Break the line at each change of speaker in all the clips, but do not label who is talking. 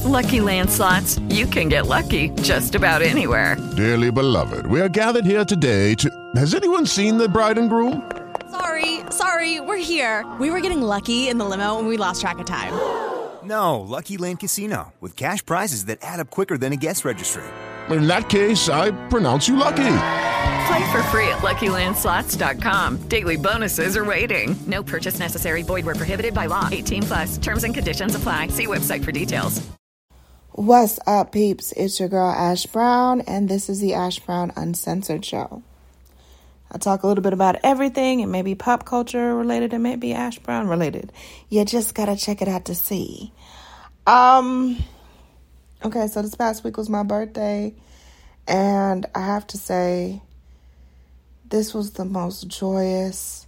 Lucky Land Slots, you can get lucky just about anywhere.
Dearly beloved, we are gathered here today to... Has anyone seen the bride and groom?
Sorry, we're here. We were getting lucky in the limo and we lost track of time.
No, Lucky Land Casino, with cash prizes that add up quicker than a guest registry.
In that case, I pronounce you lucky.
Play for free at LuckyLandSlots.com. Daily bonuses are waiting. No purchase necessary. Void where prohibited by law. 18+. Terms and conditions apply. See website for details.
What's up, peeps? It's your girl, Ash Brown, and this is the Ash Brown Uncensored Show. I talk a little bit about everything. It may be pop culture related. It may be Ash Brown related. You just gotta check it out to see. Okay, so this past week was my birthday, and I have to say, this was the most joyous,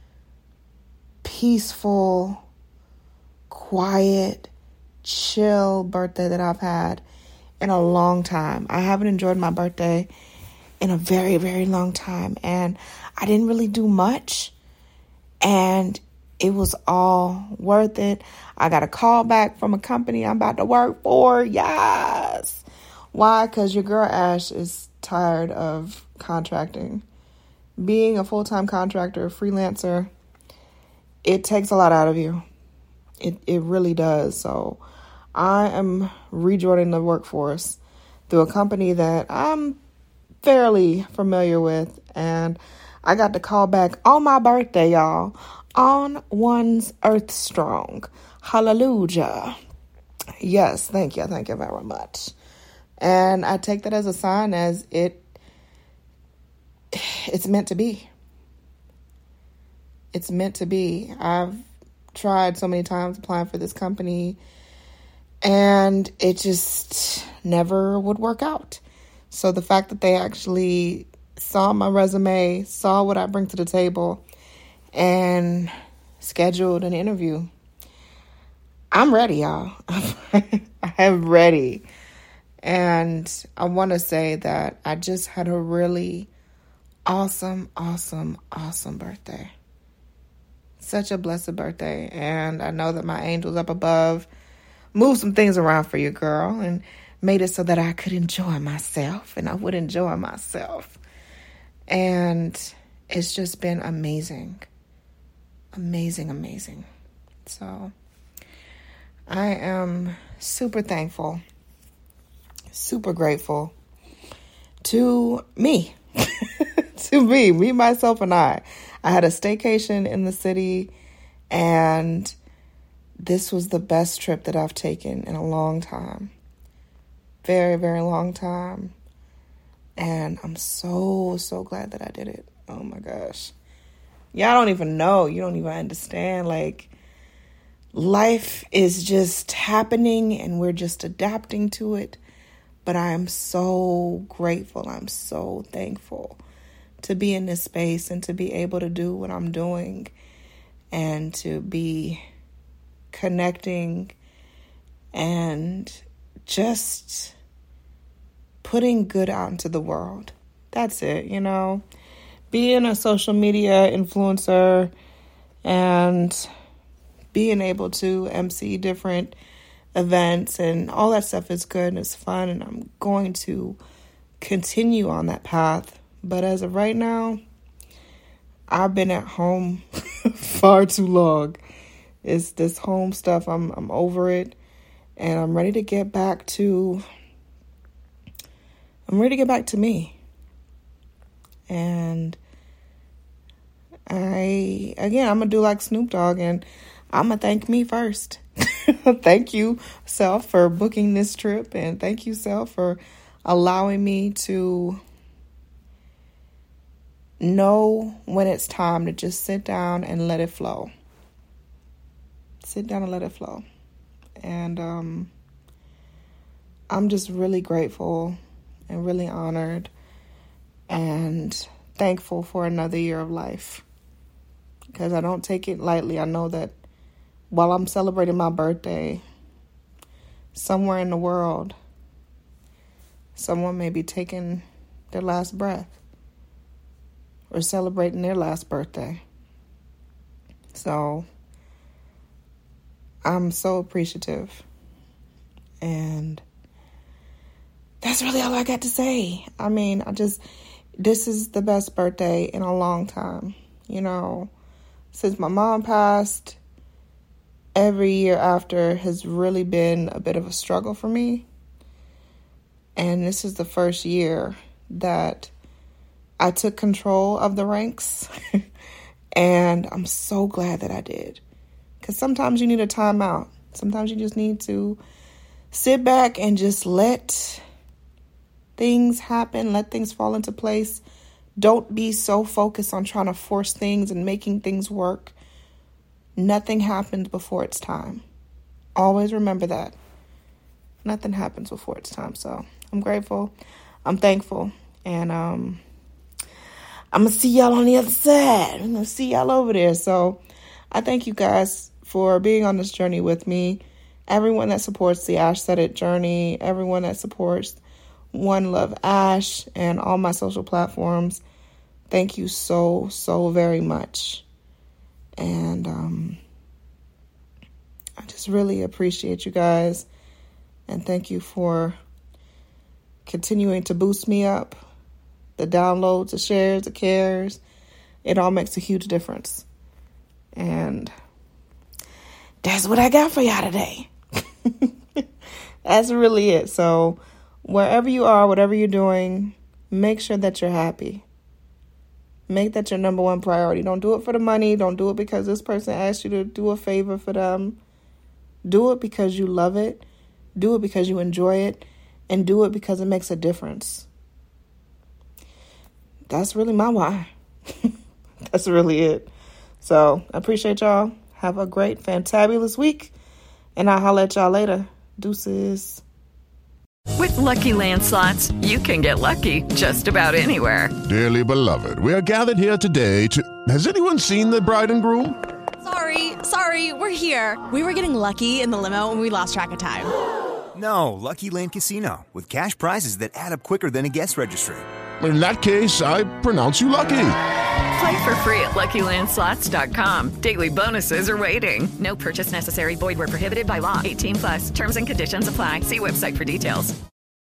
peaceful, quiet, chill birthday that I've had in a long time. I haven't enjoyed my birthday in a very, very long time, and I didn't really do much, and it was all worth it. I got a call back from a company I'm about to work for. Yes. Why? Because your girl Ash is tired of contracting. Being a full-time contractor, a freelancer, it takes a lot out of you. It really does. So I am rejoining the workforce through a company that I'm fairly familiar with, and I got the call back on my birthday, y'all, on one's Earth Strong. Hallelujah. Yes, thank you very much. And I take that as a sign, as it's meant to be. It's meant to be. I've tried so many times applying for this company, and it just never would work out. So the fact that they actually saw my resume, saw what I bring to the table, and scheduled an interview, I'm ready, y'all. I am ready. And I want to say that I just had a really awesome birthday. Such a blessed birthday. And I know that my angels up above moved some things around for you, girl, and made it so that I could enjoy myself, and I would enjoy myself. And it's just been amazing. Amazing. So I am super thankful, super grateful to me, to me, myself, and I. I had a staycation in the city, and this was the best trip that I've taken in a long time. Very, very long time. And I'm so glad that I did it. Oh my gosh. Y'all don't even know. You don't even understand. Like, life is just happening and we're just adapting to it. But I am so grateful. I'm so thankful to be in this space and to be able to do what I'm doing and to be connecting and just putting good out into the world. That's it, you know. Being a social media influencer and being able to MC different events and all that stuff is good and it's fun, and I'm going to continue on that path. But as of right now, I've been at home far too long. It's this home stuff. I'm over it, and I'm ready to get back to me. And I'm going to do like Snoop Dogg, and I'm going to thank me first. Thank you, self, for booking this trip, and thank you, self, for allowing me to know when it's time to just sit down and let it flow. Sit down and let it flow. And I'm just really grateful and really honored and thankful for another year of life, because I don't take it lightly. I know that while I'm celebrating my birthday, somewhere in the world, someone may be taking their last breath or celebrating their last birthday. So I'm so appreciative. And that's really all I got to say. I mean, this is the best birthday in a long time. You know, since my mom passed, every year after has really been a bit of a struggle for me. And this is the first year that I took control of the ranks. And I'm so glad that I did. Because sometimes you need a timeout. Sometimes you just need to sit back and just let things happen, let things fall into place. Don't be so focused on trying to force things and making things work. Nothing happens before it's time. Always remember that. Nothing happens before it's time. So I'm grateful. I'm thankful. And I'm going to see y'all on the other side. I'm going to see y'all over there. So I thank you guys for being on this journey with me. Everyone that supports the Ash Said It journey, everyone that supports One Love Ash and all my social platforms, thank you so, so very much. And I just really appreciate you guys. And thank you for continuing to boost me up. The downloads, the shares, the cares. It all makes a huge difference. And that's what I got for y'all today. That's really it. So wherever you are, whatever you're doing, make sure that you're happy. Make that your number one priority. Don't do it for the money. Don't do it because this person asked you to do a favor for them. Do it because you love it. Do it because you enjoy it. And do it because it makes a difference. That's really my why. That's really it. So I appreciate y'all. Have a great, fantabulous week. And I'll holler at y'all later. Deuces.
With Lucky Land Slots, you can get lucky just about anywhere.
Dearly beloved, we are gathered here today to... Has anyone seen the bride and groom?
Sorry, we're here. We were getting lucky in the limo and we lost track of time.
No, Lucky Land Casino, with cash prizes that add up quicker than a guest registry.
In that case, I pronounce you lucky.
Play for free at LuckyLandSlots.com. Daily bonuses are waiting. No purchase necessary. Void where prohibited by law. 18+. Terms and conditions apply. See website for details.